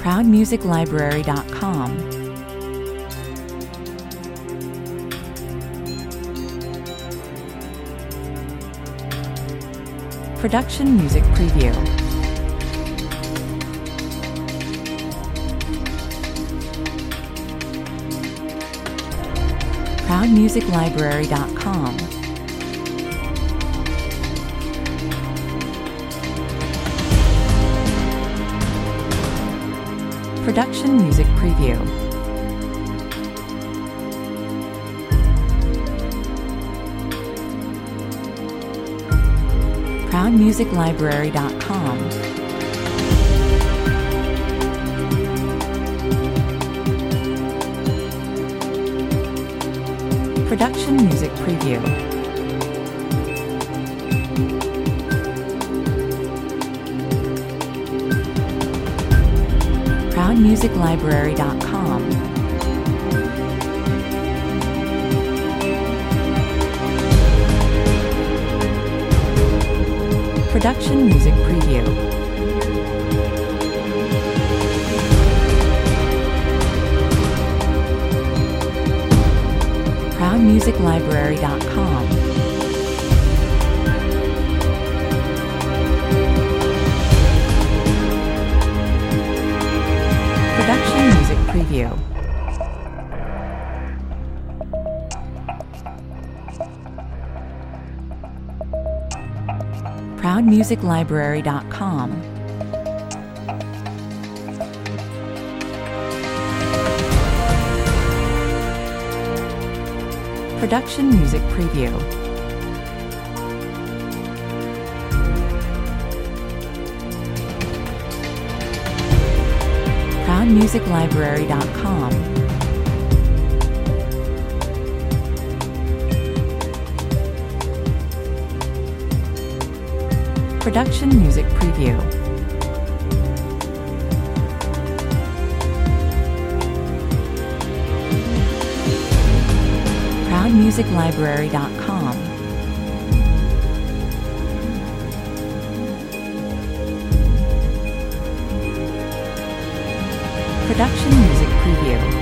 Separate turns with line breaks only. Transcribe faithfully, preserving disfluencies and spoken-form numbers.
proud music library dot com, Production Music Preview, proud music library dot com, Production Music Preview, proud music library dot com, Production Music Preview, proud music library dot com, Production Music Preview, proud music library dot com, Production Music Preview, proud music library dot com, Production Music Preview, proud music library dot com, Production Music Preview, proud music library dot com, Production Music Preview.